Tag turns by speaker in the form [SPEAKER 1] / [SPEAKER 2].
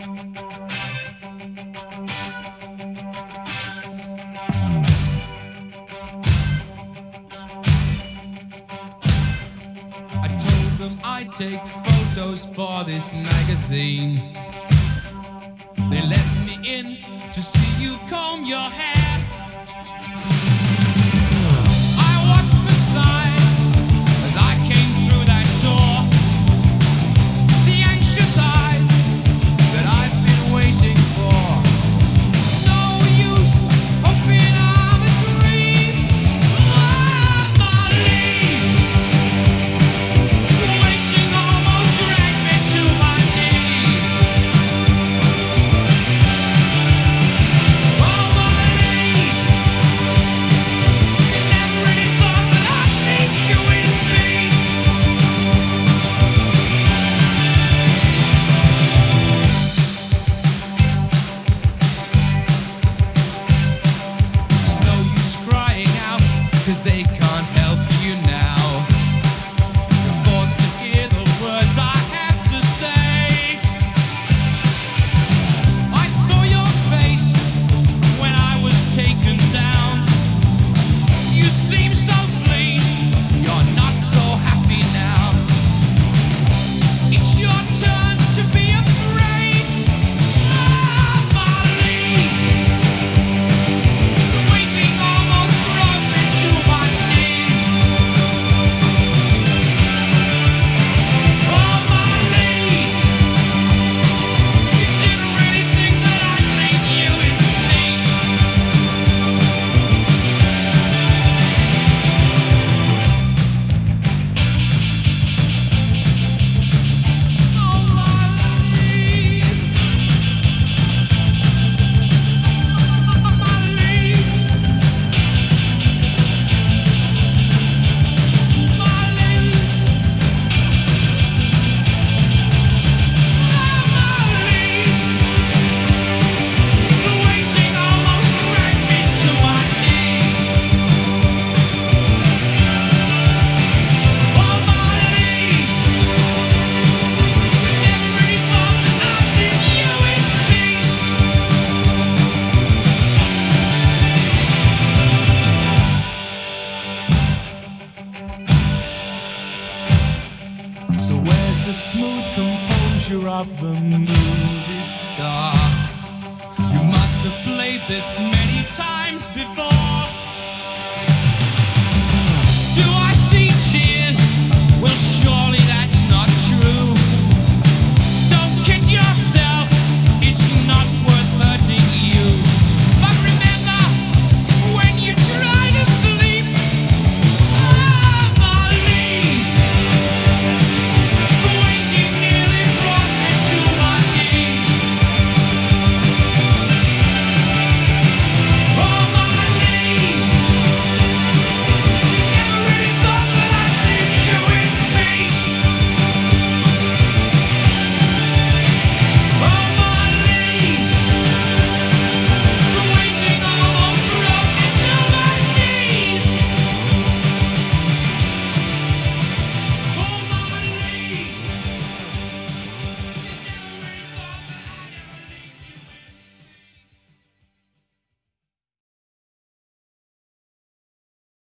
[SPEAKER 1] I told them I'd take photos for this magazine. They let me in to see you comb your hair. I watched the signs as I came through that door. The anxious eyes that I've been waiting for. No use hoping I'm a dream. My knees, the waiting almost dragged me to my knees. On my knees, you never really thought that I'd leave you in peace. There's no use crying out, 'cause they can't help you now. You're forced to hear the words I have to say. I saw your face when I was taken down. You seem so pleased, you're not so happy now. It's your turn to be afraid. My knees, the waiting almost brought me to my knees. On my knees, you didn't really think that I'd leave you in peace. On my knees, on my knees, my knees, the waiting almost dragged me to my knees. On my knees, you never really thought that I'd leave you in peace. So where's the smooth composure of the movie star? You must have played this